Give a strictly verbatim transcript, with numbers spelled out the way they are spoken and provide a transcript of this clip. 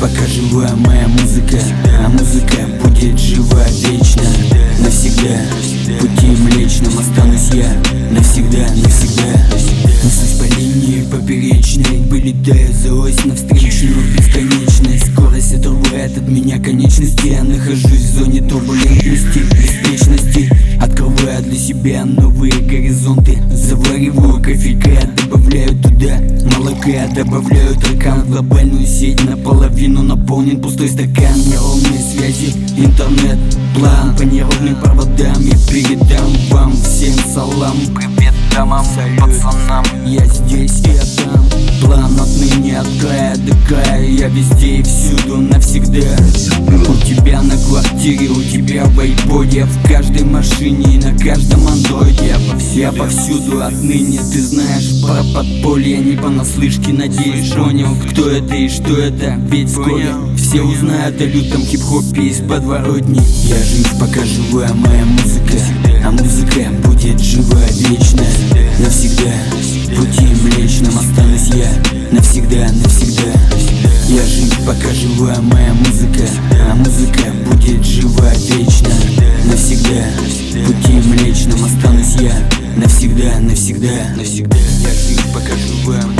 пока жива моя музыка, а музыка будет жива вечно. Навсегда пути Млечном останусь я, навсегда, навсегда. Несусь по линии поперечной, вылетаю за ось навстречу бесконечной. Скорость отрывает от меня конечности, я нахожусь в зоне турбулентности, беспечности. Открываю для себя новые горизонты, завариваю кофейка, добавляю туда молока, добавляю таркан в глобальную сеть. Наполовину наполнен пустой стакан, нейронные связи, интернет, план по нейронным проводам. Я передам вам всем салам, привет дамам, пацанам. Я здесь и отдам план отныне от края до края. Я везде и всюду навсегда. У тебя на квартире, у тебя в айподе, в каждой машине и на каждом андроиде. Я повсюду, я повсюду отныне, ты знаешь про подполье, не понаслышке, надеюсь, понял, кто это и что это. Ведь вскоре все узнают о лютом хип-хопе из подворотни. Я жив, пока жива моя музыка, а музыка будет жива вечно. Навсегда пути Млечном останусь я, навсегда, навсегда. Я жив, пока жива моя музыка, а музыка будет жива вечно. Навсегда пути Млечном останусь я, навсегда, навсегда, навсегда. Я жив, пока жива